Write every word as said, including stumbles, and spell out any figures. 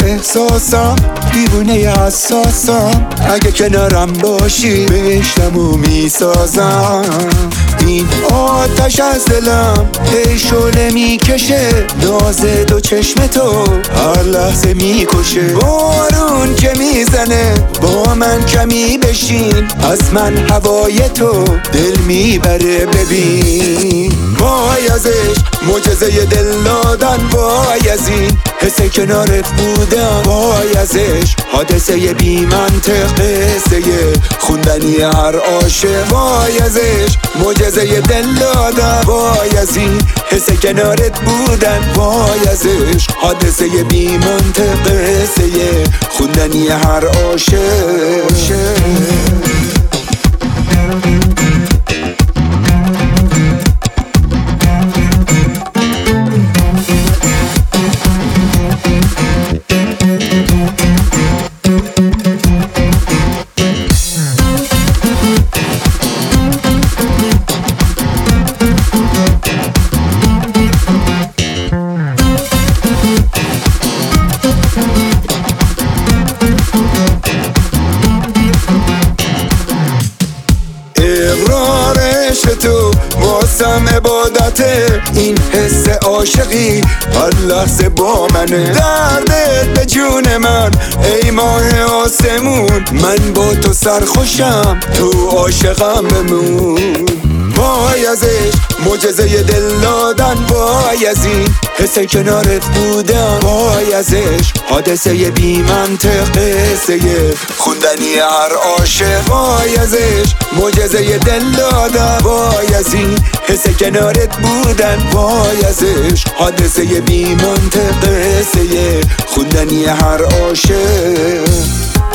احساسم، دیوونه حساسم، اگه کنارم باشی بهشتمو میسازم. این آتش از دلم هی شعله میکشه، ناز دو چشم تو هر لحظه میکشه. بارون که میزنه با من کمی بشین، از من هوای تو دل میبره ببین. وای ازش معجزه دل دادن، وای از این حس کنارت بودم، وای ازش حادثه بی منطق، قصه خوندنی هر عاشق. وای ازش معجزه دل دادن، وای از این حس کنارت بودن، وای ازش حادثه بی منطق، قصه خوندنی هر عاشق. اقرارش تو واسم عبادته، این حس عاشقی هر لحظه با منه. دردت به جون من ای ماه آسمون، من با تو سرخوشم تو عاشقم بمون. وای ازش معجزه دل دادن، وای از این حس کنارت بودم، وای ازش حادثه بی منطق، قصه خوندنی هر عاشق. وای ازش معجزه دل دادن، وای از این حس کنارت بودن، وای ازش حادثه بی منطق، قصه خوندنی هر عاشق.